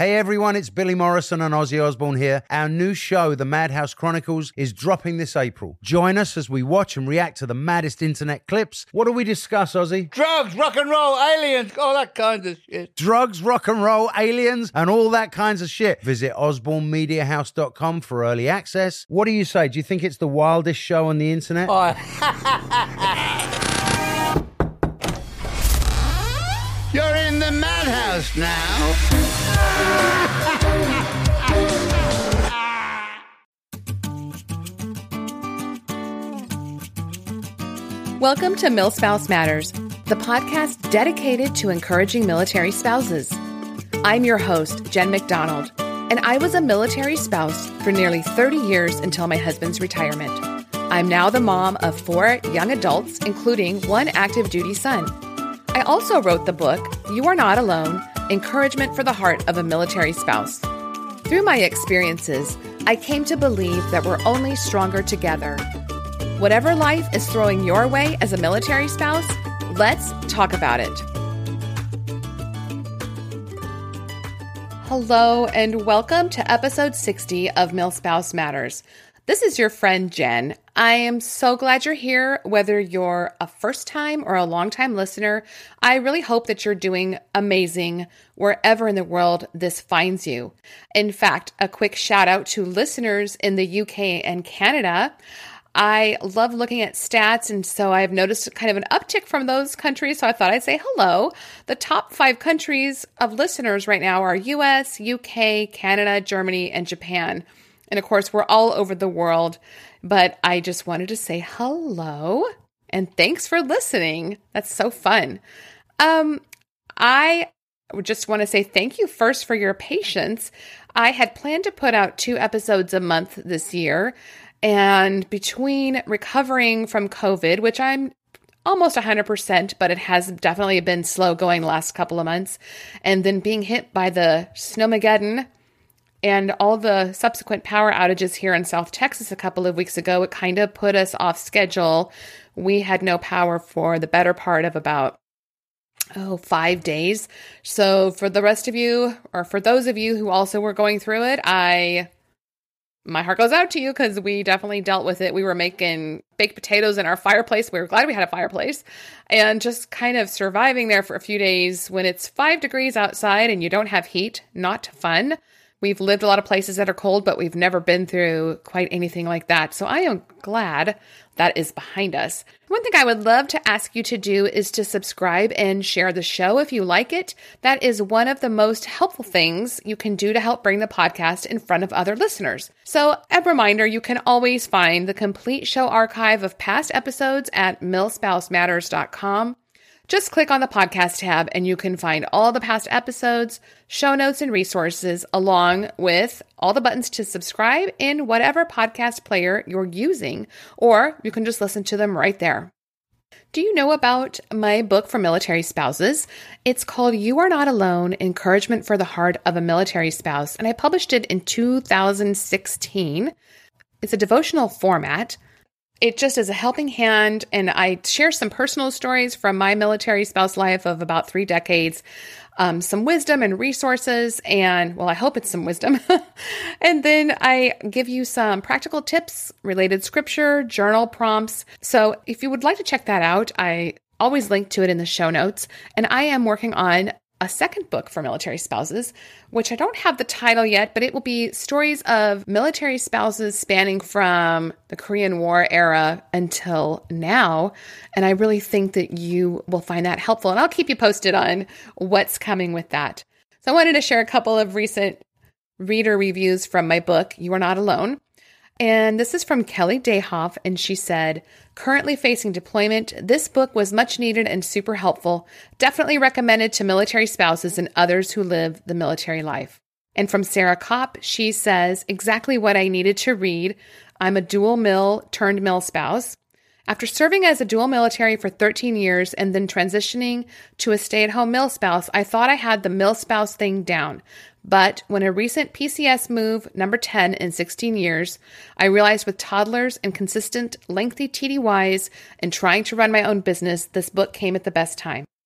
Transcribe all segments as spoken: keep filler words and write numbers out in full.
Hey everyone, it's Billy Morrison and Ozzy Osbourne here. Our new show, The Madhouse Chronicles, is dropping this April. Join us as we watch and react to the maddest internet clips. What do we discuss, Ozzy? Drugs, rock and roll, aliens, all that kind of shit. Drugs, rock and roll, aliens, and all that kinds of shit. Visit osborne media house dot com for early access. What do you say? Do you think it's the wildest show on the internet? Oh. You're in the madhouse now. Welcome to MilSpouse Matters, the podcast dedicated to encouraging military spouses. I'm your host, Jen McDonald, and I was a military spouse for nearly thirty years until my husband's retirement. I'm now the mom of four young adults, including one active duty son. I also wrote the book, You Are Not Alone, Encouragement for the Heart of a Military Spouse. Through my experiences, I came to believe that we're only stronger together. Whatever life is throwing your way as a military spouse, let's talk about it. Hello, and welcome to episode sixty of MilSpouse Matters. This is your friend, Jen. I am so glad you're here, whether you're a first-time or a long-time listener. I really hope that you're doing amazing wherever in the world this finds you. In fact, a quick shout-out to listeners in the U K and Canada. I love looking at stats, and so I've noticed kind of an uptick from those countries, so I thought I'd say hello. The top five countries of listeners right now are U S, U K, Canada, Germany, and Japan. And of course, we're all over the world, but I just wanted to say hello and thanks for listening. That's so fun. Um, I just want to say thank you first for your patience. I had planned to put out two episodes a month this year, and between recovering from COVID, which I'm almost one hundred percent, but it has definitely been slow going the last couple of months, and then being hit by the Snowmageddon and all the subsequent power outages here in South Texas a couple of weeks ago, it kind of put us off schedule. We had no power for the better part of about, oh, five days. So for the rest of you, or for those of you who also were going through it, I, my heart goes out to you because we definitely dealt with it. We were making baked potatoes in our fireplace. We were glad we had a fireplace, and just kind of surviving there for a few days when it's five degrees outside and you don't have heat. Not fun. We've lived a lot of places that are cold, but we've never been through quite anything like that. So I am glad that is behind us. One thing I would love to ask you to do is to subscribe and share the show if you like it. That is one of the most helpful things you can do to help bring the podcast in front of other listeners. So a reminder, you can always find the complete show archive of past episodes at mil spouse matters dot com. Just click on the podcast tab and you can find all the past episodes, show notes, and resources, along with all the buttons to subscribe in whatever podcast player you're using, or you can just listen to them right there. Do you know about my book for military spouses? It's called You Are Not Alone, Encouragement for the Heart of a Military Spouse, and I published it in two thousand sixteen. It's a devotional format. It just is a helping hand, and I share some personal stories from my military spouse life of about three decades, um, some wisdom and resources, and, well, I hope it's some wisdom. And then I give you some practical tips, related scripture, journal prompts. So if you would like to check that out, I always link to it in the show notes. And I am working on a second book for military spouses, which I don't have the title yet, but it will be stories of military spouses spanning from the Korean War era until now. And I really think that you will find that helpful. And I'll keep you posted on what's coming with that. So I wanted to share a couple of recent reader reviews from my book, You Are Not Alone. And this is from Kelly Dayhoff, and she said, currently facing deployment, this book was much needed and super helpful. Definitely recommended to military spouses and others who live the military life. And from Sarah Kopp, she says, exactly what I needed to read. I'm a dual mil turned mil spouse. After serving as a dual military for thirteen years and then transitioning to a stay-at-home mil spouse, I thought I had the mil spouse thing down. But when a recent P C S move, number ten in sixteen years, I realized with toddlers and consistent, lengthy T D Ys and trying to run my own business, this book came at the best time.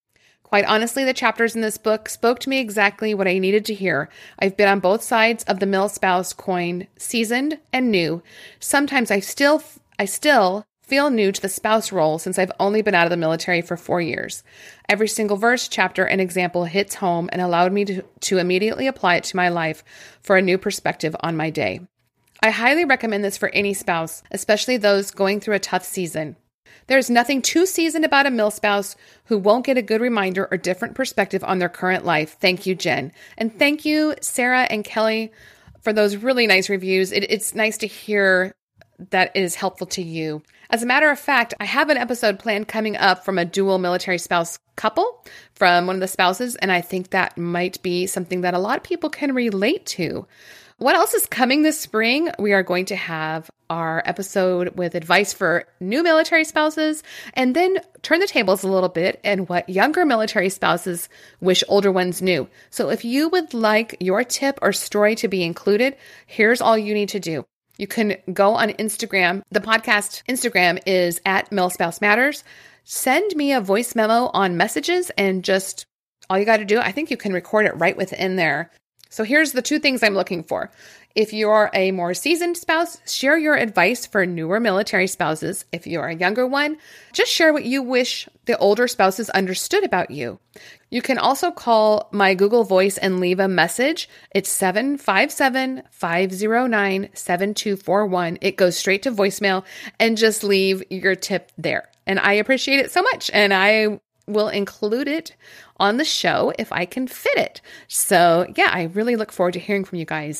Quite honestly, the chapters in this book spoke to me exactly what I needed to hear. I've been on both sides of the mil-spouse coin, seasoned and new. Sometimes I still, I still feel new to the spouse role since I've only been out of the military for four years. Every single verse, chapter, and example hits home and allowed me to, to immediately apply it to my life for a new perspective on my day. I highly recommend this for any spouse, especially those going through a tough season. There's nothing too seasoned about a mil-spouse who won't get a good reminder or different perspective on their current life. Thank you, Jen. And thank you, Sarah and Kelly, for those really nice reviews. It, it's nice to hear that it is helpful to you. As a matter of fact, I have an episode planned coming up from a dual military spouse couple from one of the spouses, and I think that might be something that a lot of people can relate to. What else is coming this spring? We are going to have our episode with advice for new military spouses, and then turn the tables a little bit and what younger military spouses wish older ones knew. So if you would like your tip or story to be included, here's all you need to do. You can go on Instagram. The podcast Instagram is at Milspouse Matters. Send me a voice memo on messages, and just all you got to do, I think you can record it right within there. So here's the two things I'm looking for. If you're a more seasoned spouse, share your advice for newer military spouses. If you're a younger one, just share what you wish the older spouses understood about you. You can also call my Google Voice and leave a message. It's seven five seven, five zero nine, seven two four one. It goes straight to voicemail, and just leave your tip there. And I appreciate it so much. And I will include it on the show if I can fit it. So yeah, I really look forward to hearing from you guys.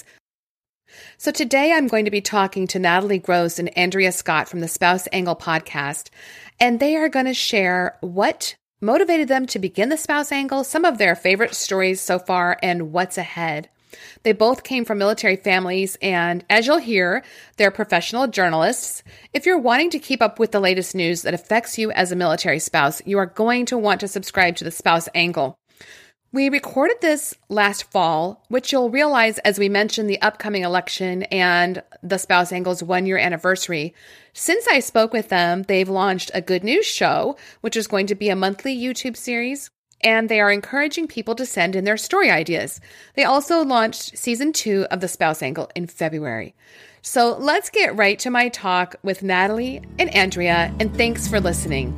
So today I'm going to be talking to Natalie Gross and Andrea Scott from the Spouse Angle podcast, and they are going to share what motivated them to begin the Spouse Angle, some of their favorite stories so far, and what's ahead. They both came from military families, and as you'll hear, they're professional journalists. If you're wanting to keep up with the latest news that affects you as a military spouse, you are going to want to subscribe to the Spouse Angle. We recorded this last fall, which you'll realize as we mentioned the upcoming election and the Spouse Angle's one-year anniversary. Since I spoke with them, they've launched a good news show, which is going to be a monthly YouTube series, and they are encouraging people to send in their story ideas. They also launched season two of the Spouse Angle in February. So let's get right to my talk with Natalie and Andrea, and thanks for listening.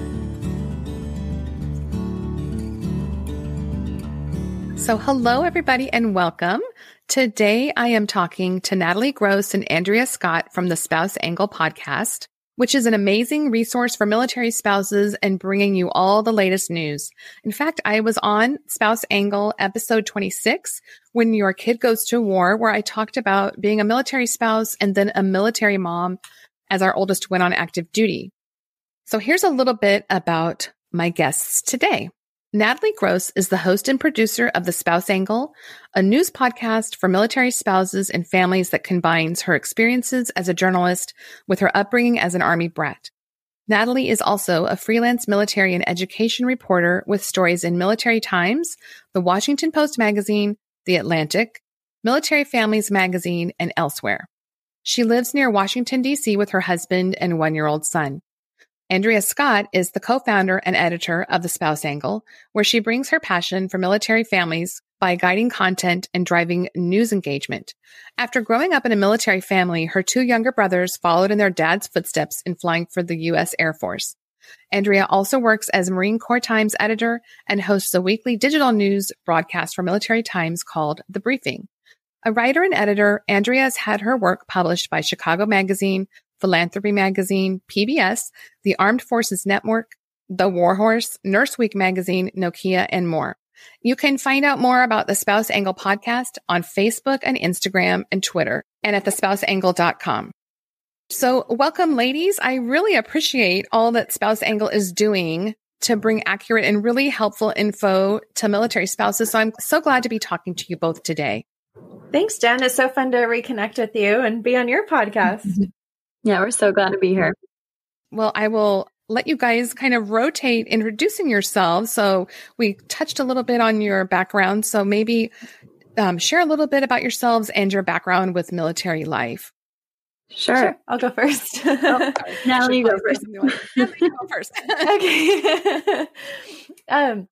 So hello, everybody, and welcome. Today, I am talking to Natalie Gross and Andrea Scott from the Spouse Angle podcast, which is an amazing resource for military spouses and bringing you all the latest news. In fact, I was on Spouse Angle episode twenty-six, When Your Kid Goes to War, where I talked about being a military spouse and then a military mom as our oldest went on active duty. So here's a little bit about my guests today. Natalie Gross is the host and producer of The Spouse Angle, a news podcast for military spouses and families that combines her experiences as a journalist with her upbringing as an Army brat. Natalie is also a freelance military and education reporter with stories in Military Times, The Washington Post Magazine, The Atlantic, Military Families Magazine, and elsewhere. She lives near Washington, D C with her husband and one-year-old son. Andrea Scott is the co-founder and editor of The Spouse Angle, where she brings her passion for military families by guiding content and driving news engagement. After growing up in a military family, her two younger brothers followed in their dad's footsteps in flying for the U S Air Force. Andrea also works as Marine Corps Times editor and hosts a weekly digital news broadcast for Military Times called The Briefing. A writer and editor, Andrea has had her work published by Chicago Magazine, Philanthropy Magazine, P B S, the Armed Forces Network, The War Horse, Nurse Week Magazine, Nokia, and more. You can find out more about the Spouse Angle podcast on Facebook and Instagram and Twitter, and at the spouse angle dot com. So welcome, ladies. I really appreciate all that Spouse Angle is doing to bring accurate and really helpful info to military spouses. So I'm so glad to be talking to you both today. Thanks, Jen. It's so fun to reconnect with you and be on your podcast. Yeah, we're so glad to be here. Well, I will let you guys kind of rotate introducing yourselves. So we touched a little bit on your background. So maybe um, share a little bit about yourselves and your background with military life. Sure. Sure. I'll go first. Oh, Natalie, you go first. Natalie, you go first. Okay. um,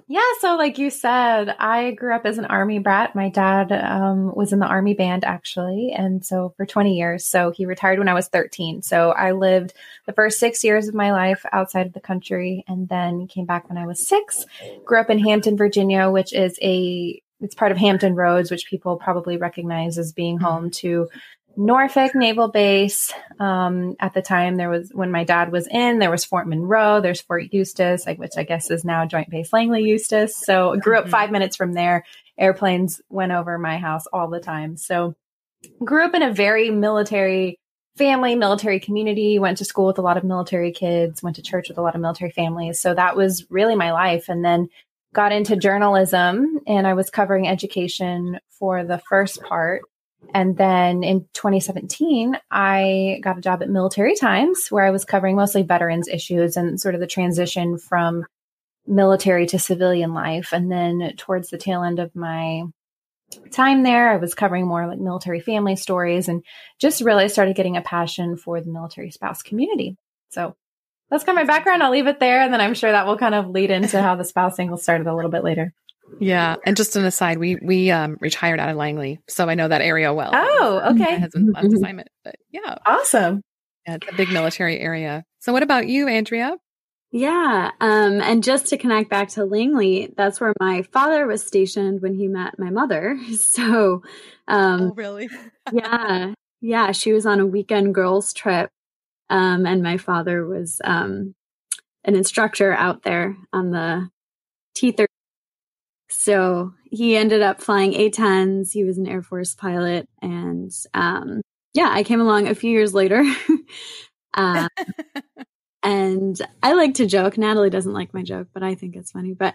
Yeah, so like you said, I grew up as an Army brat. My dad um, was in the Army band, actually. And so for twenty years, so he retired when I was thirteen. So I lived the first six years of my life outside of the country and then came back when I was six. Grew up in Hampton, Virginia, which is a, it's part of Hampton Roads, which people probably recognize as being home to Norfolk Naval Base. Um, at the time, there was, when my dad was in, there was Fort Monroe, there's Fort Eustis, like, which I guess is now Joint Base Langley Eustis. So I grew up five minutes from there. Airplanes went over my house all the time. So grew up in a very military family, military community, went to school with a lot of military kids, went to church with a lot of military families. So that was really my life. And then got into journalism, and I was covering education for the first part. And then in twenty seventeen, I got a job at Military Times, where I was covering mostly veterans issues and sort of the transition from military to civilian life. And then towards the tail end of my time there, I was covering more like military family stories and just really started getting a passion for the military spouse community. So that's kind of my background. I'll leave it there. And then I'm sure that will kind of lead into how the spouse angle started a little bit later. Yeah. And just an aside, we, we, um, retired out of Langley. So I know that area well. Oh, okay. My husband's last assignment, but yeah. Awesome. Yeah. It's a big military area. So what about you, Andrea? Yeah. Um, and just to connect back to Langley, that's where my father was stationed when he met my mother. So, um, oh, really? yeah. Yeah. She was on a weekend girls trip. Um, and my father was, um, an instructor out there on the T thirty. So he ended up flying A tens. He was an Air Force pilot. And um, yeah, I came along a few years later. uh, and I like to joke. Natalie doesn't like my joke, but I think it's funny. But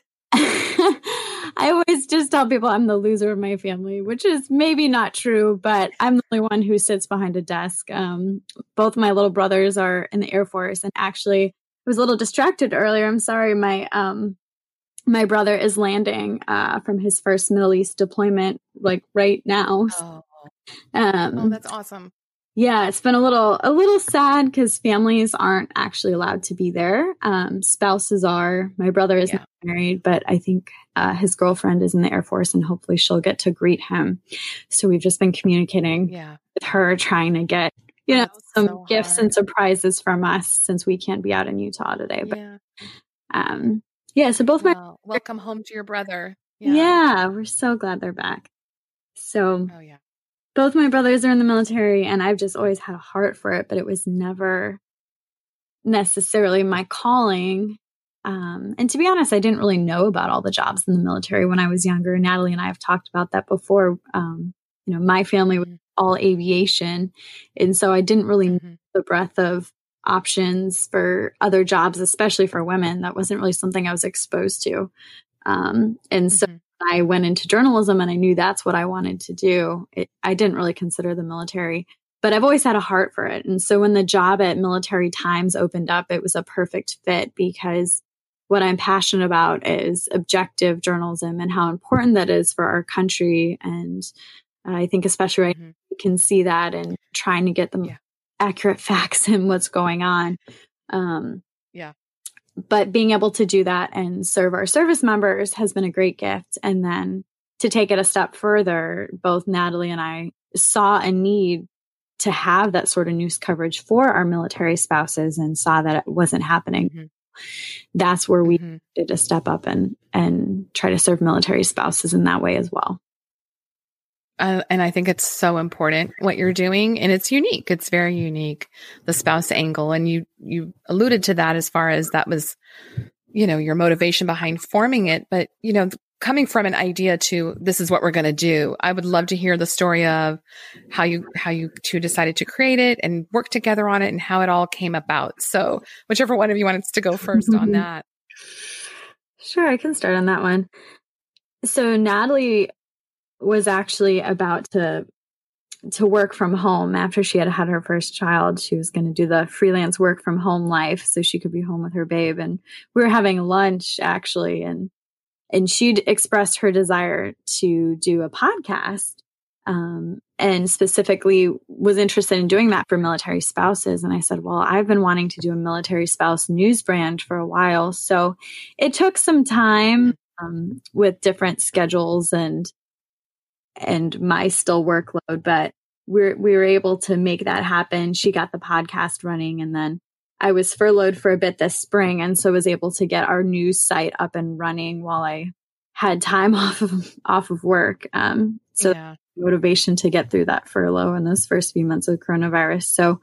I always just tell people I'm the loser of my family, which is maybe not true, but I'm the only one who sits behind a desk. Um, both my little brothers are in the Air Force. And actually, I was a little distracted earlier. I'm sorry. My um, My brother is landing uh, from his first Middle East deployment, like right now. Oh, um, oh that's awesome. Yeah, it's been a little a little sad because families aren't actually allowed to be there. Um, spouses are. My brother is yeah. not married, but I think uh, his girlfriend is in the Air Force, and hopefully she'll get to greet him. So we've just been communicating yeah. with her, trying to get you know some so gifts hard. and surprises from us since we can't be out in Utah today. But yeah. um. Yeah, so both well, my welcome home to your brother. Yeah. yeah, we're so glad they're back. So oh yeah, both my brothers are in the military, and I've just always had a heart for it, but it was never necessarily my calling. Um, and to be honest, I didn't really know about all the jobs in the military when I was younger. Natalie and I have talked about that before. Um, you know, my family was all aviation, and so I didn't really mm-hmm. know the breadth of options for other jobs, especially for women. That wasn't really something I was exposed to. Um, and so mm-hmm. I went into journalism, and I knew that's what I wanted to do. It, I didn't really consider the military, but I've always had a heart for it. And so when the job at Military Times opened up, it was a perfect fit because what I'm passionate about is objective journalism and how important that is for our country. And uh, I think especially right mm-hmm. now, you can see that in trying to get them yeah. accurate facts and what's going on. Um, yeah. But being able to do that and serve our service members has been a great gift. And then to take it a step further, both Natalie and I saw a need to have that sort of news coverage for our military spouses and saw that it wasn't happening. Mm-hmm. That's where we mm-hmm. did to step up and, and try to serve military spouses in that way as well. Uh, and I think it's so important what you're doing, and it's unique. It's very unique, the spouse angle. And you, you alluded to that as far as that was, you know, your motivation behind forming it. But, you know, coming from an idea to this is what we're going to do. I would love to hear the story of how you, how you two decided to create it and work together on it and how it all came about. So whichever one of you wants to go first on that. Sure. I can start on that one. So Natalie was actually about to to work from home after she had had her first child. She was going to do the freelance work from home life so she could be home with her babe. And we were having lunch actually, and and she'd expressed her desire to do a podcast. Um, and specifically was interested in doing that for military spouses. And I said, well, I've been wanting to do a military spouse news brand for a while. So it took some time um, with different schedules and and my still workload, but we're, we were able to make that happen. She got the podcast running, and then I was furloughed for a bit this spring, and so was able to get our news site up and running while I had time off of off of work. Um, so yeah. motivation to get through that furlough in those first few months of coronavirus. So,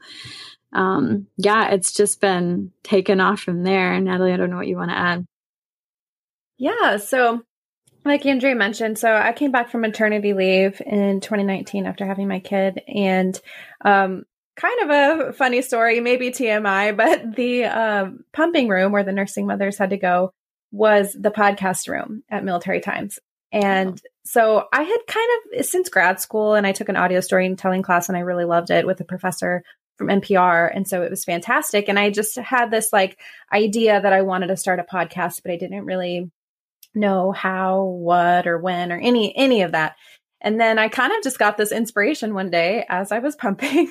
um, yeah, it's just been taken off from there. Natalie, I don't know what you want to add. Yeah. So like Andrea mentioned, so I came back from maternity leave in twenty nineteen after having my kid, and, um, kind of a funny story, maybe T M I, but the, um, pumping room where the nursing mothers had to go was the podcast room at Military Times. And oh. so I had kind of, since grad school, and I took an audio storytelling class and I really loved it with a professor from N P R. And so it was fantastic. And I just had this like idea that I wanted to start a podcast, but I didn't really know how, what, or when, or any, any of that. And then I kind of just got this inspiration one day as I was pumping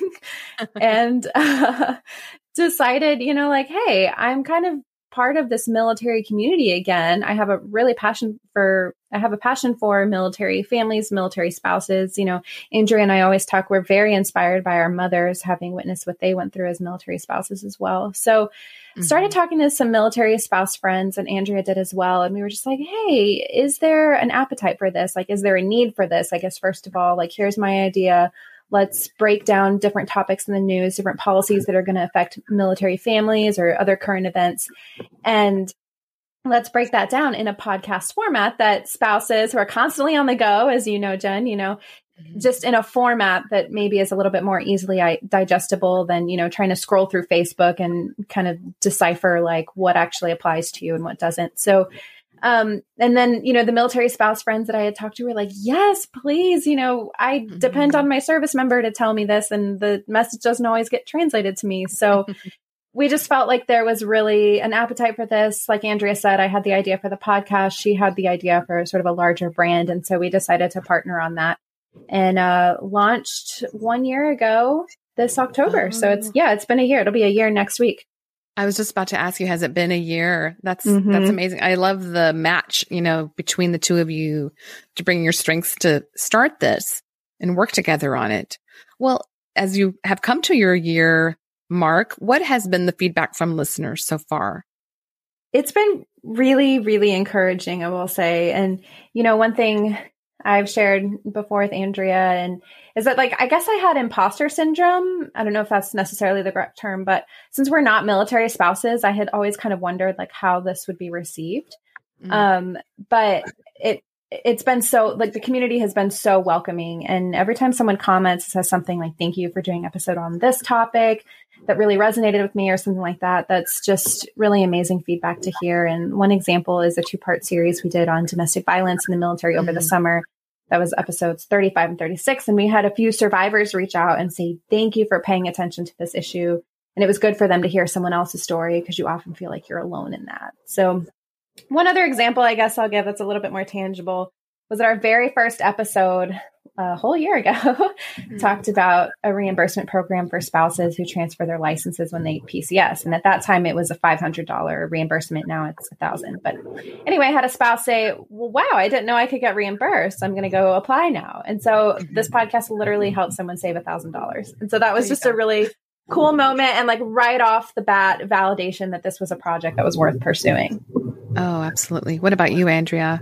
and uh, decided, you know, like, hey, I'm kind of part of this military community again. I have a really passion for, I have a passion for military families, military spouses. You know, Andrea and I always talk, we're very inspired by our mothers, having witnessed what they went through as military spouses as well. So mm-hmm. started talking to some military spouse friends, and Andrea did as well. And we were just like, hey, is there an appetite for this? Like, is there a need for this? I guess, first of all, like, here's my idea. Let's break down different topics in the news, different policies that are going to affect military families or other current events. And let's break that down in a podcast format that spouses who are constantly on the go, as you know, Jen, you know, mm-hmm. just in a format that maybe is a little bit more easily digestible than, you know, trying to scroll through Facebook and kind of decipher like what actually applies to you and what doesn't. So Um, and then, you know, the military spouse friends that I had talked to were like, yes, please, you know, I mm-hmm. depend on my service member to tell me this, and the message doesn't always get translated to me. So we just felt like there was really an appetite for this. Like Andrea said, I had the idea for the podcast. She had the idea for sort of a larger brand. And so we decided to partner on that and, uh, launched one year ago this October. Oh. So it's, yeah, it's been a year. It'll be a year next week. I was just about to ask you, has it been a year? That's, mm-hmm. that's amazing. I love the match, you know, between the two of you to bring your strengths to start this and work together on it. Well, as you have come to your year mark, what has been the feedback from listeners so far? It's been really, really encouraging, I will say. And, you know, one thing I've shared before with Andrea and is that, like, I guess I had imposter syndrome. I don't know if that's necessarily the correct term, but since we're not military spouses, I had always kind of wondered like how this would be received. Mm. Um, but it, it's been so, like, the community has been so welcoming. And every time someone comments, says something like, thank you for doing an episode on this topic that really resonated with me or something like that. That's just really amazing feedback to hear. And one example is a two-part series we did on domestic violence in the military over mm. the summer. That was episodes thirty-five and thirty-six. And we had a few survivors reach out and say, thank you for paying attention to this issue. And it was good for them to hear someone else's story, because you often feel like you're alone in that. So one other example, I guess I'll give that's a little bit more tangible was that our very first episode a whole year ago mm-hmm. talked about a reimbursement program for spouses who transfer their licenses when they P C S. And at that time it was a five hundred dollars reimbursement. Now it's a thousand. But anyway, I had a spouse say, well, wow, I didn't know I could get reimbursed. I'm going to go apply now. And so mm-hmm. this podcast literally helped someone save a thousand dollars. And so that was just go. a really cool moment. And like right off the bat, validation that this was a project that was worth pursuing. Oh, absolutely. What about you, Andrea?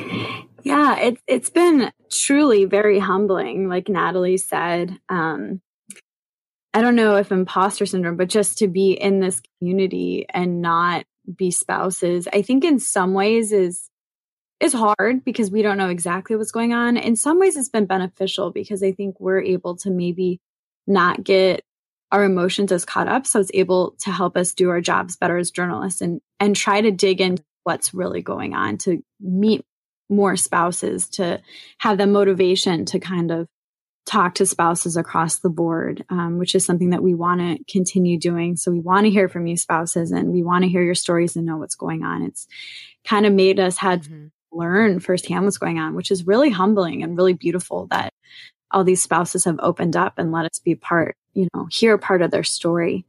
Yeah, it's it's been truly very humbling, like Natalie said. Um, I don't know if imposter syndrome, but just to be in this community and not be spouses, I think in some ways is is hard because we don't know exactly what's going on. In some ways, it's been beneficial because I think we're able to maybe not get our emotions as caught up. So it's able to help us do our jobs better as journalists and and try to dig into what's really going on, to meet more spouses, to have the motivation to kind of talk to spouses across the board, um, which is something that we want to continue doing. So we want to hear from you spouses, and we want to hear your stories and know what's going on. It's kind of made us had mm-hmm. to learn firsthand what's going on, which is really humbling and really beautiful that all these spouses have opened up and let us be part, you know, hear part of their story.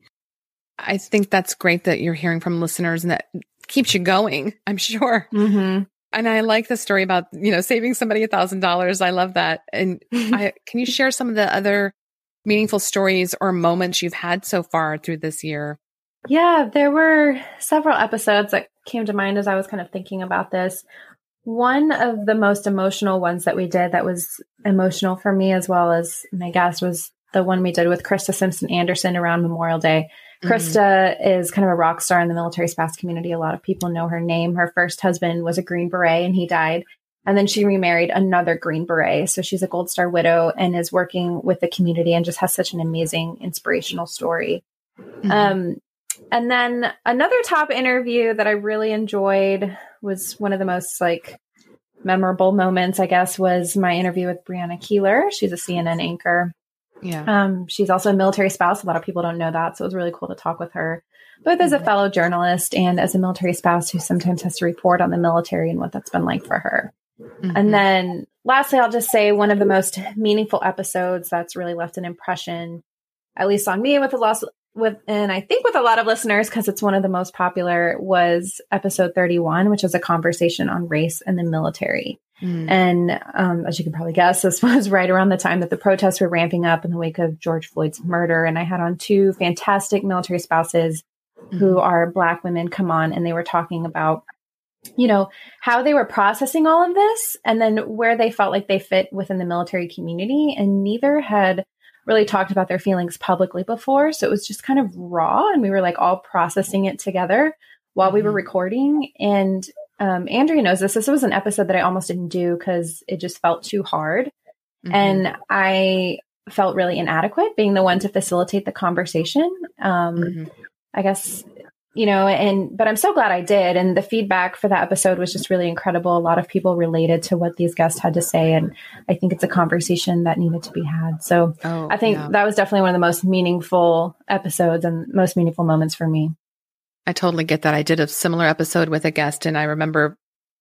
I think that's great that you're hearing from listeners and that keeps you going, I'm sure. Mm-hmm. And I like the story about, you know, saving somebody a thousand dollars. I love that. And I, can you share some of the other meaningful stories or moments you've had so far through this year? Yeah, there were several episodes that came to mind as I was kind of thinking about this. One of the most emotional ones that we did that was emotional for me as well as my guest was the one we did with Krista Simpson Anderson around Memorial Day. Mm-hmm. Krista is kind of a rock star in the military spouse community. A lot of people know her name. Her first husband was a Green Beret and he died. And then she remarried another Green Beret. So she's a Gold Star widow and is working with the community and just has such an amazing, inspirational story. Mm-hmm. Um, and then another top interview that I really enjoyed was one of the most like memorable moments, I guess, was my interview with Brianna Keeler. She's a C N N anchor. Yeah. Um, she's also a military spouse. A lot of people don't know that. So it was really cool to talk with her, both as a fellow journalist and as a military spouse who sometimes has to report on the military and what that's been like for her. Mm-hmm. And then lastly, I'll just say one of the most meaningful episodes that's really left an impression, at least on me with a loss with, and I think with a lot of listeners, because it's one of the most popular, was episode thirty-one, which is a conversation on race and the military. Mm. And um, as you can probably guess, this was right around the time that the protests were ramping up in the wake of George Floyd's murder. And I had on two fantastic military spouses mm. who are Black women come on, and they were talking about, you know, how they were processing all of this and then where they felt like they fit within the military community. And neither had really talked about their feelings publicly before. So it was just kind of raw, and we were like all processing it together while we were recording. And um, Andrea knows this. This was an episode that I almost didn't do because it just felt too hard. Mm-hmm. And I felt really inadequate being the one to facilitate the conversation. Um, mm-hmm. I guess, you know, and, but I'm so glad I did. And the feedback for that episode was just really incredible. A lot of people related to what these guests had to say. And I think it's a conversation that needed to be had. So oh, I think yeah. that was definitely one of the most meaningful episodes and most meaningful moments for me. I totally get that. I did a similar episode with a guest, and I remember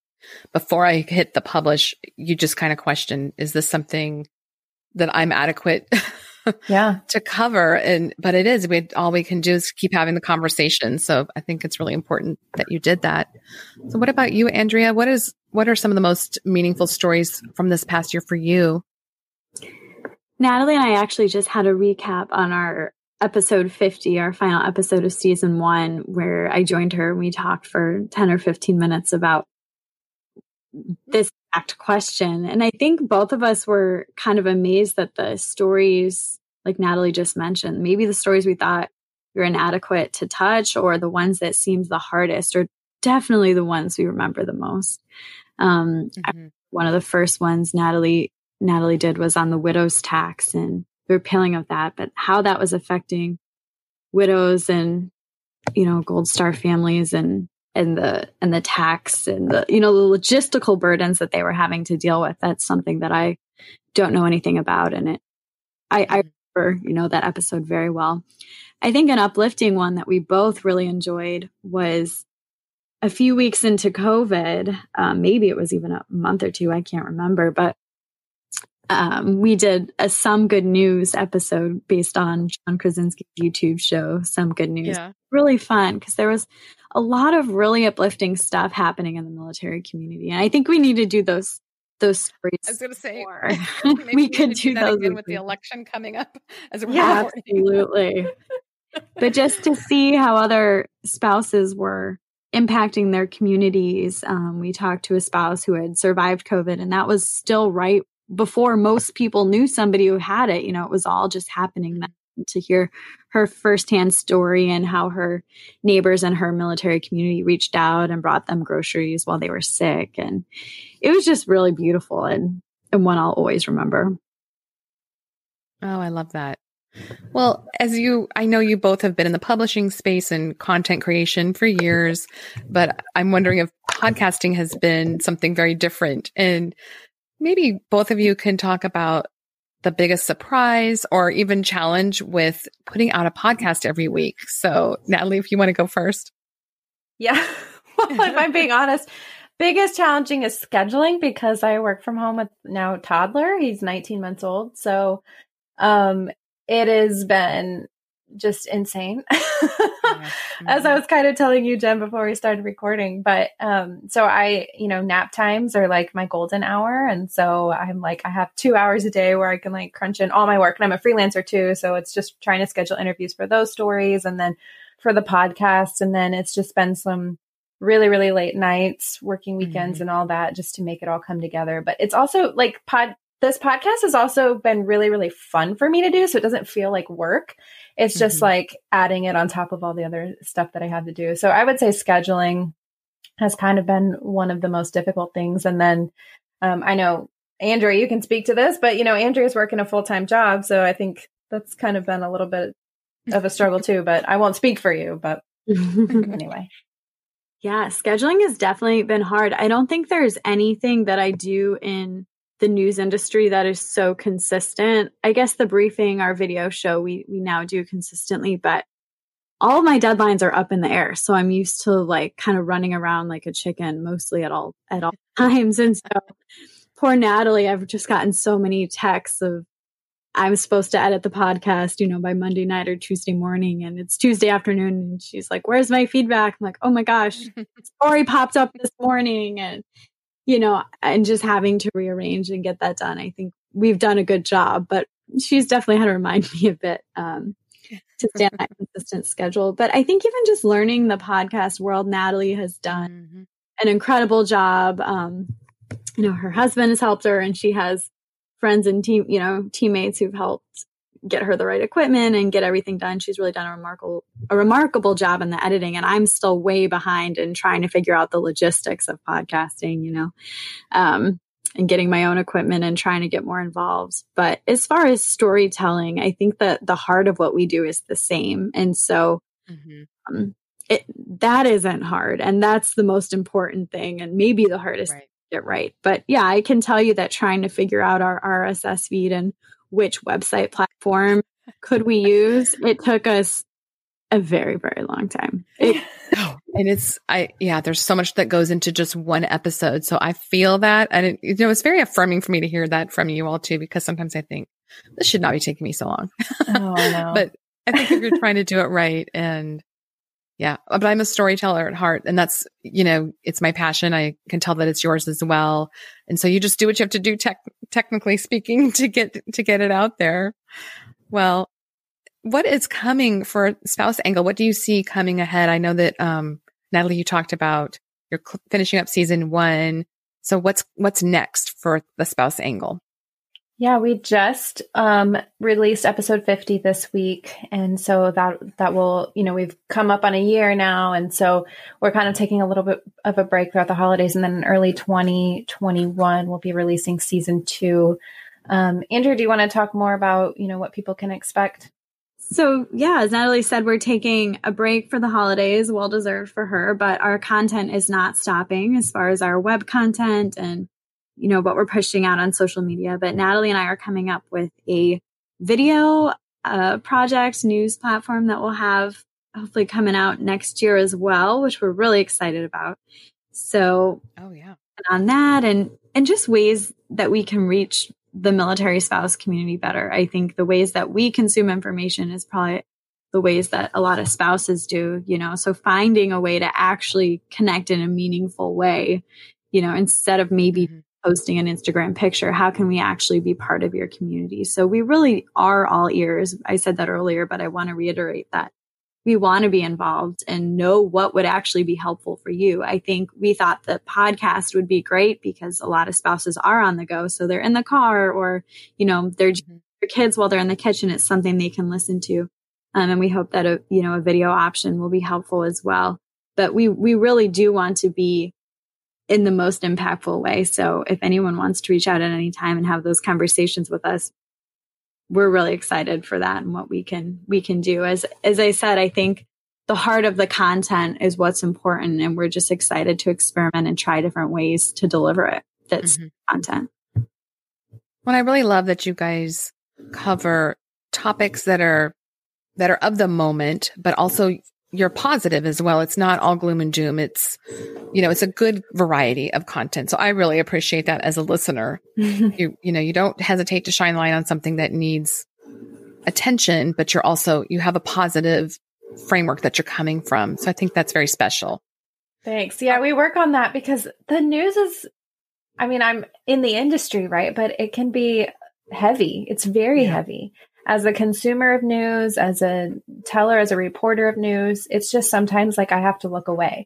before I hit the publish, you just kind of questioned, is this something that I'm adequate yeah. to cover? And, but it is, we, all we can do is keep having the conversation. So I think it's really important that you did that. So what about you, Andrea? What is, what are some of the most meaningful stories from this past year for you? Natalie and I actually just had a recap on our episode fifty, our final episode of season one, where I joined her and we talked for ten or fifteen minutes about this exact question. And I think both of us were kind of amazed that the stories, like Natalie just mentioned, maybe the stories we thought were inadequate to touch or the ones that seemed the hardest are definitely the ones we remember the most. Um, mm-hmm. One of the first ones Natalie, Natalie did was on the widow's tax and the repealing of that, but how that was affecting widows and, you know, Gold Star families and, and the, and the tax and the, you know, the logistical burdens that they were having to deal with. That's something that I don't know anything about. And it, I, I remember, you know, that episode very well. I think an uplifting one that we both really enjoyed was a few weeks into COVID. Um, maybe it was even a month or two. I can't remember, but Um, we did a Some Good News episode based on John Krasinski's YouTube show, Some Good News. Yeah. Really fun because there was a lot of really uplifting stuff happening in the military community. And I think we need to do those those stories. I was going to say, we, we could do, do that those again with the election coming up. As we're yeah, absolutely. But just to see how other spouses were impacting their communities. Um, we talked to a spouse who had survived COVID, and that was still right before most people knew somebody who had it. You know, it was all just happening then. To hear her firsthand story and how her neighbors and her military community reached out and brought them groceries while they were sick. And it was just really beautiful and, and one I'll always remember. Oh, I love that. Well, as you, I know you both have been in the publishing space and content creation for years, but I'm wondering if podcasting has been something very different. And maybe both of you can talk about the biggest surprise or even challenge with putting out a podcast every week. So Natalie, if you want to go first. Yeah. Well, if I'm being honest, biggest challenging is scheduling because I work from home with now a toddler. He's nineteen months old. So um, it has been just insane. Mm-hmm. As I was kind of telling you, Jen, before we started recording. But um, so I, you know, nap times are like my golden hour. And so I'm like, I have two hours a day where I can like crunch in all my work. And I'm a freelancer too. So it's just trying to schedule interviews for those stories and then for the podcast. And then it's just been some really, really late nights, working weekends Mm-hmm. and all that just to make it all come together. But it's also like pod, this podcast has also been really, really fun for me to do. So it doesn't feel like work. It's just Mm-hmm. like adding it on top of all the other stuff that I have to do. So I would say scheduling has kind of been one of the most difficult things. And then um, I know, Andrea, you can speak to this, but you know, Andrea's working a full-time job. So I think that's kind of been a little bit of a struggle too, but I won't speak for you, but anyway. Yeah, scheduling has definitely been hard. I don't think there's anything that I do in the news industry that is so consistent. I guess the briefing, our video show, we we now do consistently, but all of my deadlines are up in the air. So I'm used to like kind of running around like a chicken mostly at all at all times. And so poor Natalie, I've just gotten so many texts of I'm supposed to edit the podcast, you know, by Monday night or Tuesday morning. And it's Tuesday afternoon. And she's like, where's my feedback? I'm like, oh my gosh, story popped up this morning. And, you know, and just having to rearrange and get that done. I think we've done a good job, but she's definitely had to remind me a bit um, to stay on that consistent schedule. But I think even just learning the podcast world, Natalie has done Mm-hmm. an incredible job. Um, you know, her husband has helped her and she has friends and team, you know, teammates who've helped get her the right equipment and get everything done. She's really done a remarkable, a remarkable job in the editing. And I'm still way behind in trying to figure out the logistics of podcasting, you know, um, and getting my own equipment and trying to get more involved. But as far as storytelling, I think that the heart of what we do is the same. And so Mm-hmm. um, it, that isn't hard. And that's the most important thing. And maybe the hardest Right. it right. But yeah, I can tell you that trying to figure out our R S S feed and which website platform could we use, it took us a very, very long time. It, Oh, and it's, I, yeah, there's so much that goes into just one episode. So I feel that. And, it, you know, it's very affirming for me to hear that from you all too, because sometimes I think this should not be taking me so long. Oh, I know. But I think if you're trying to do it right and yeah, but I'm a storyteller at heart and that's, you know, it's my passion. I can tell that it's yours as well. And so you just do what you have to do, tech, technically speaking, to get, to get it out there. Well, what is coming for Spouse Angle? What do you see coming ahead? I know that, um, Natalie, you talked about you're cl- finishing up season one. So what's, what's next for the Spouse Angle? Yeah, we just um, released episode fifty this week. And so that that will, you know, we've come up on a year now. And so we're kind of taking a little bit of a break throughout the holidays. And then in early twenty twenty-one, we'll be releasing season two. Um, Andrew, do you want to talk more about, you know, what people can expect? So yeah, as Natalie said, we're taking a break for the holidays, well deserved for her, but our content is not stopping as far as our web content and you know, what we're pushing out on social media. But Natalie and I are coming up with a video uh, project news platform that we'll have hopefully coming out next year as well, which we're really excited about. So Oh yeah. on that and, and just ways that we can reach the military spouse community better. I think the ways that we consume information is probably the ways that a lot of spouses do, you know, so finding a way to actually connect in a meaningful way, you know, instead of maybe mm-hmm. posting an Instagram picture, how can we actually be part of your community? So we really are all ears. I said that earlier, but I want to reiterate that we want to be involved and know what would actually be helpful for you. I think we thought the podcast would be great because a lot of spouses are on the go. So they're in the car or, you know, they're mm-hmm. their kids while they're in the kitchen. It's something they can listen to. Um, and we hope that a, you know, a video option will be helpful as well. But we, we really do want to be in the most impactful way. So if anyone wants to reach out at any time and have those conversations with us, we're really excited for that and what we can, we can do. As, as I said, I think the heart of the content is what's important. And we're just excited to experiment and try different ways to deliver it. That's mm-hmm. content. Well, I really love that you guys cover topics that are, that are of the moment, but also you're positive as well. It's not all gloom and doom. It's, you know, it's a good variety of content. So I really appreciate that as a listener. you, you know, you don't hesitate to shine light on something that needs attention, but you're also, you have a positive framework that you're coming from. So I think that's very special. Thanks. Yeah, we work on that because the news is, I mean, I'm in the industry, right? But it can be heavy. It's very yeah. heavy. As a consumer of news, as a teller, as a reporter of news, it's just sometimes like I have to look away.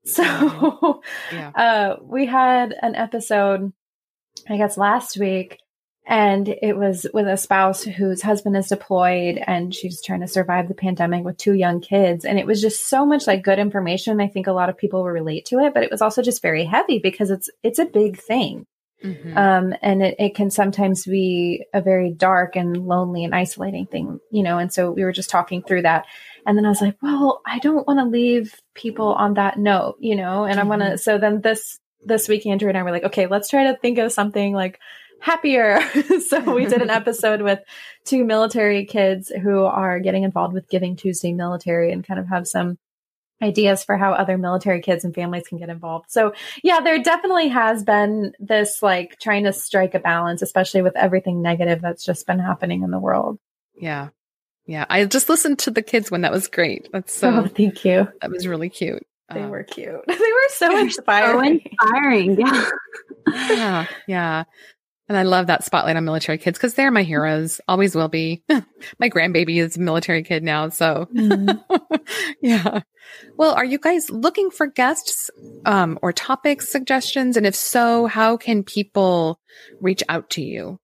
So yeah. uh, we had an episode, I guess last week, and it was with a spouse whose husband is deployed and she's trying to survive the pandemic with two young kids. And it was just so much like good information. I think a lot of people will relate to it, but it was also just very heavy because it's, it's a big thing. Mm-hmm. Um, and it, it can sometimes be a very dark and lonely and isolating thing, you know? And so we were just talking through that. And then I was like, well, I don't want to leave people on that note, you know, and mm-hmm. I want to, so then this, this week, Andrew and I were like, okay, let's try to think of something like happier. So we did an episode with two military kids who are getting involved with Giving Tuesday Military and kind of have some ideas for how other military kids and families can get involved. So yeah, there definitely has been this like trying to strike a balance, especially with everything negative that's just been happening in the world. Yeah. Yeah. I just listened to the kids one. That was great. That's so, oh, thank you. That was really cute. They um, were cute. They were so inspiring. So inspiring. Yeah. yeah. Yeah. And I love that spotlight on military kids because they're my heroes, always will be. My grandbaby is a military kid now. So mm. yeah. Well, are you guys looking for guests um, or topic suggestions? And if so, how can people reach out to you?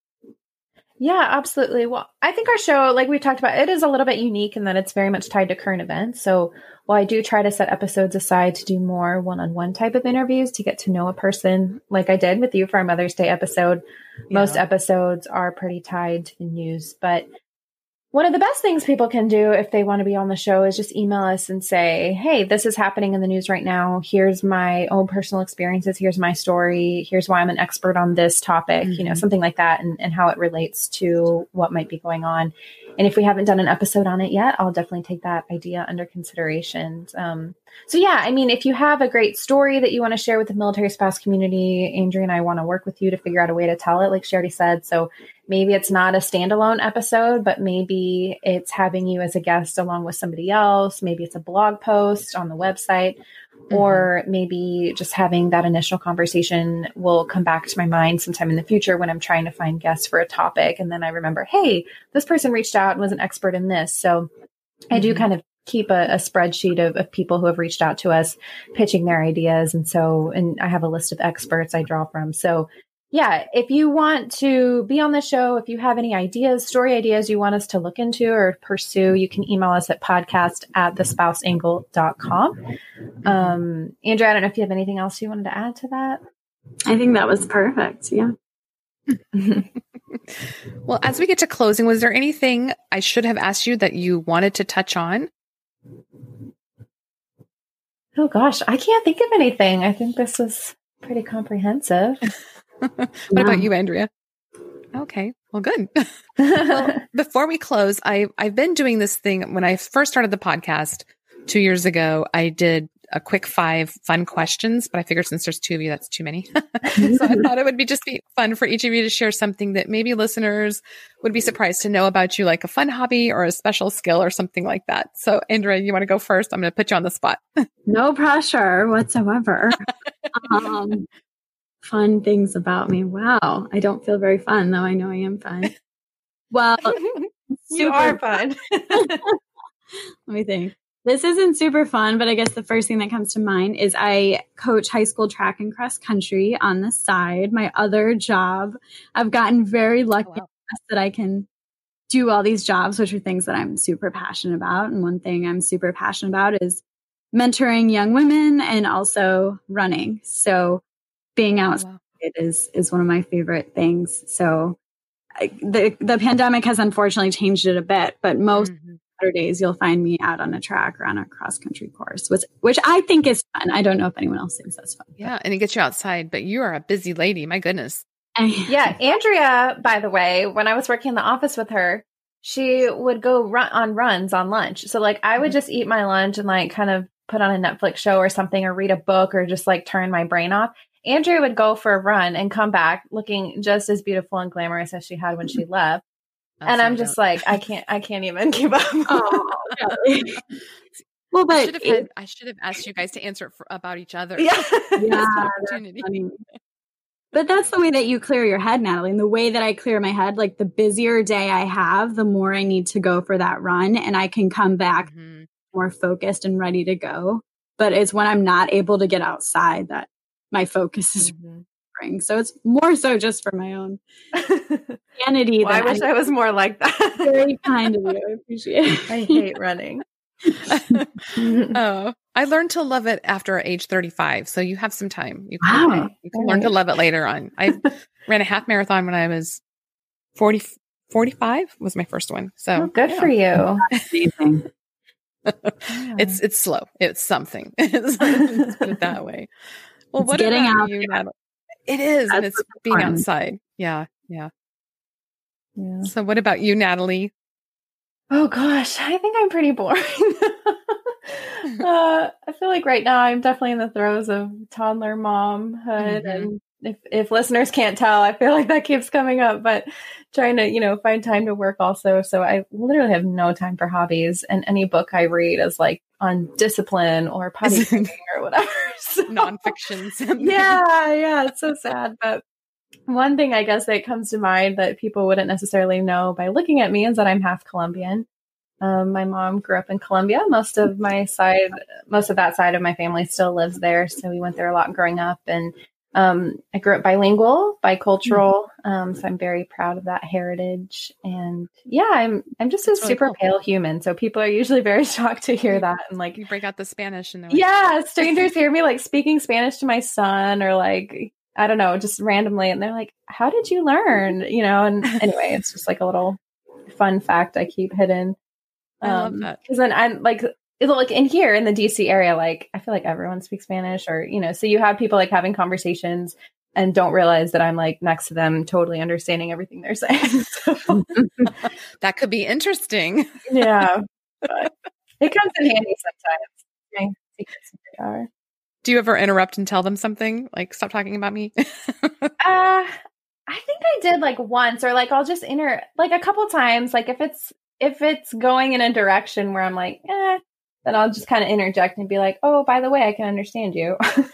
Yeah, absolutely. Well, I think our show, like we talked about, it is a little bit unique in that it's very much tied to current events. So while I do try to set episodes aside to do more one-on-one type of interviews to get to know a person, like I did with you for our Mother's Day episode, yeah. most episodes are pretty tied to the news. But one of the best things people can do if they want to be on the show is just email us and say, hey, this is happening in the news right now. Here's my own personal experiences. Here's my story. Here's why I'm an expert on this topic, mm-hmm. you know, something like that, and, and how it relates to what might be going on. And if we haven't done an episode on it yet, I'll definitely take that idea under consideration. Um, so yeah, I mean, if you have a great story that you want to share with the military spouse community, Andrea and I want to work with you to figure out a way to tell it, like she already said. So maybe it's not a standalone episode, but maybe it's having you as a guest along with somebody else. Maybe it's a blog post on the website, mm-hmm. or maybe just having that initial conversation will come back to my mind sometime in the future when I'm trying to find guests for a topic. And then I remember, hey, this person reached out and was an expert in this. So mm-hmm. I do kind of keep a, a spreadsheet of, of people who have reached out to us pitching their ideas. And so, and I have a list of experts I draw from. So yeah, if you want to be on the show, if you have any ideas, story ideas you want us to look into or pursue, you can email us at podcast at the spouse angle dot com. Um, Andrea, I don't know if you have anything else you wanted to add to that. I think that was perfect. Yeah. Well, as we get to closing, was there anything I should have asked you that you wanted to touch on? Oh gosh, I can't think of anything. I think this was pretty comprehensive. What yeah. about you, Andrea? Okay, well, good. Well, before we close, I, I've been doing this thing. When I first started the podcast two years ago, I did a quick five fun questions, but I figured since there's two of you, that's too many. So I thought it would be just be fun for each of you to share something that maybe listeners would be surprised to know about you, like a fun hobby or a special skill or something like that. So Andrea, you want to go first? I'm going to put you on the spot. No pressure whatsoever. um, Fun things about me. Wow. I don't feel very fun, though I know I am fun. Well, you are fun. Let me think. This isn't super fun, but I guess the first thing that comes to mind is I coach high school track and cross country on the side. My other job, I've gotten very lucky oh, wow. that I can do all these jobs, which are things that I'm super passionate about. And one thing I'm super passionate about is mentoring young women and also running. So being outside oh, wow. is, is one of my favorite things. So I, the, the pandemic has unfortunately changed it a bit, but most mm-hmm. Saturdays you'll find me out on a track or on a cross country course, which, which I think is fun. I don't know if anyone else thinks that's fun. Yeah. But. And it gets you outside, but you are a busy lady. My goodness. Yeah. Andrea, by the way, when I was working in the office with her, she would go run on runs on lunch. So like I would just eat my lunch and like kind of put on a Netflix show or something, or read a book, or just like turn my brain off. Andrea would go for a run and come back looking just as beautiful and glamorous as she had when she left. That's and I'm just don't. like, I can't, I can't even keep up. Oh, well, but I should, have it, had, I should have asked you guys to answer for, about each other. Yeah, yeah opportunity. But that's the way that you clear your head, Natalie. And the way that I clear my head, like the busier day I have, the more I need to go for that run, and I can come back mm-hmm. more focused and ready to go. But it's when I'm not able to get outside that my focus is mm-hmm. running. So it's more so just for my own sanity. Well, I wish I, I was more like that. Very kind of you. I appreciate it. I hate running. Oh, I learned to love it after age thirty-five. So you have some time. You can, wow. you can learn to love it later on. I ran a half marathon when I was forty, forty-five was my first one. So oh, good yeah. for you. That's amazing. Yeah. It's it's slow. It's something. Let's put it that way. Well, it's what getting about out you, there. Natalie? It is, That's and it's being fun. Outside. Yeah, yeah, yeah. So, what about you, Natalie? Oh gosh, I think I'm pretty boring. uh, I feel like right now I'm definitely in the throes of toddler momhood, mm-hmm. and if if listeners can't tell, I feel like that keeps coming up. But trying to, you know, find time to work also. So I literally have no time for hobbies, and any book I read is like on discipline or potty training or whatever. So, nonfiction. yeah, yeah, it's so sad. But one thing I guess that comes to mind that people wouldn't necessarily know by looking at me is that I'm half Colombian. Um, my mom grew up in Colombia. Most of my side, most of that side of my family still lives there. So we went there a lot growing up, and um, I grew up bilingual, bicultural. Um, so I'm very proud of that heritage. And yeah, I'm I'm just That's a really super cool. pale human. So people are usually very shocked to hear that. And like, you break out the Spanish and they're like, yeah, strangers hear me like speaking Spanish to my son, or like, I don't know, just randomly. And they're like, how did you learn? You know, and anyway, it's just like a little fun fact I keep hidden. Um, I love that. Because then I'm like, like in here in the D C area, like I feel like everyone speaks Spanish, or, you know, so you have people like having conversations and don't realize that I'm like next to them, totally understanding everything they're saying. So, that could be interesting. Yeah. But it comes in handy sometimes. My Do you ever interrupt and tell them something like, stop talking about me? uh, I think I did like once, or like I'll just inter like a couple times. Like if it's, if it's going in a direction where I'm like, eh, then I'll just kind of interject and be like, oh, by the way, I can understand you.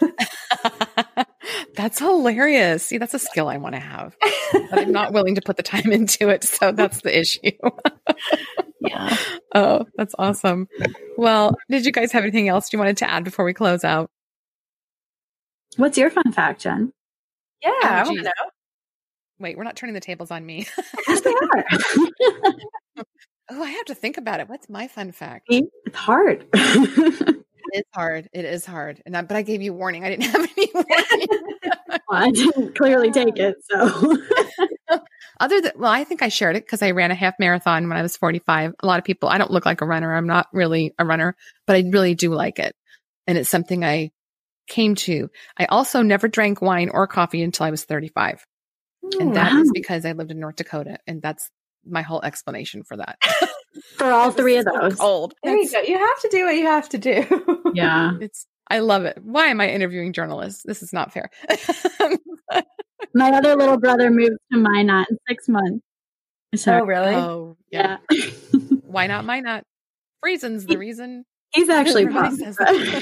That's hilarious. See, that's a skill I want to have. But I'm not willing to put the time into it. So that's the issue. Yeah. Oh, that's awesome. Well, did you guys have anything else you wanted to add before we close out? What's your fun fact, Jen? Yeah, oh, I want to know. Wait, we're not turning the tables on me. Yes, they are. Oh, I have to think about it. What's my fun fact? It's hard. It's hard. It is hard. And I, but I gave you warning. I didn't have any warning. Well, I didn't clearly take it. So, other than, well, I think I shared it because I ran a half marathon when I was forty-five. A lot of people, I don't look like a runner. I'm not really a runner, but I really do like it. And it's something I came to. I also never drank wine or coffee until I was thirty-five. Oh, and that wow. is because I lived in North Dakota. And that's my whole explanation for that. For all three of those. So cold. There you go. You have to do what you have to do. Yeah. It's, I love it. Why am I interviewing journalists? This is not fair. My other little brother moved to Minot in six months. So, oh, really? Oh, yeah. yeah. Why not Minot? Reason's the reason. He's actually says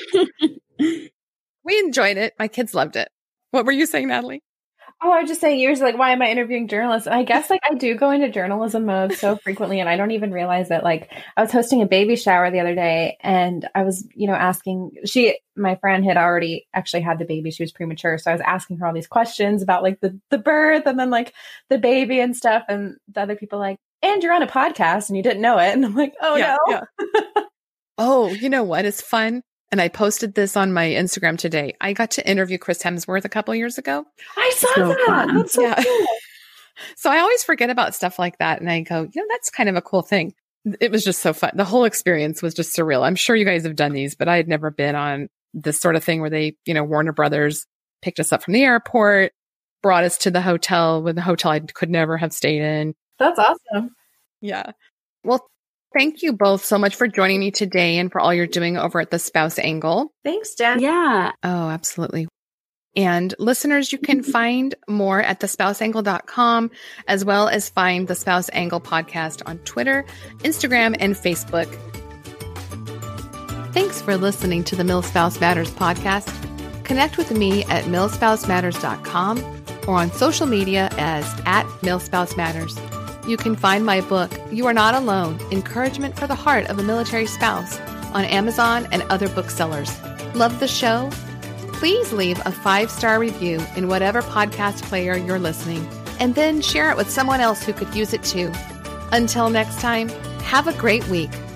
We enjoyed it. My kids loved it. What were you saying, Natalie? Oh, I was just saying, you're like, why am I interviewing journalists? And I guess like I do go into journalism mode so frequently, and I don't even realize it. Like I was hosting a baby shower the other day, and I was, you know, asking, she, my friend had already actually had the baby. She was premature. So I was asking her all these questions about like the, the birth and then like the baby and stuff. And the other people like, and you're on a podcast and you didn't know it. And I'm like, oh yeah, no. Yeah. Oh, you know what? It's fun. And I posted this on my Instagram today. I got to interview Chris Hemsworth a couple years ago. I saw so that. Fun. That's so yeah. cool. So I always forget about stuff like that. And I go, you know, that's kind of a cool thing. It was just so fun. The whole experience was just surreal. I'm sure you guys have done these, but I had never been on this sort of thing where they, you know, Warner Brothers picked us up from the airport, brought us to the hotel with the hotel I could never have stayed in. That's awesome. Yeah. Well, thank you both so much for joining me today and for all you're doing over at the Spouse Angle. Thanks, Jen. Yeah. Oh, absolutely. And listeners, you can find more at the spouse angle dot com, as well as find the Spouse Angle podcast on Twitter, Instagram, and Facebook. Thanks for listening to the MilSpouse Matters podcast. Connect with me at mil spouse matters dot com or on social media as at MilSpouseMatters. You can find my book, You Are Not Alone, Encouragement for the Heart of a Military Spouse, on Amazon and other booksellers. Love the show? Please leave a five-star review in whatever podcast player you're listening, and then share it with someone else who could use it too. Until next time, have a great week.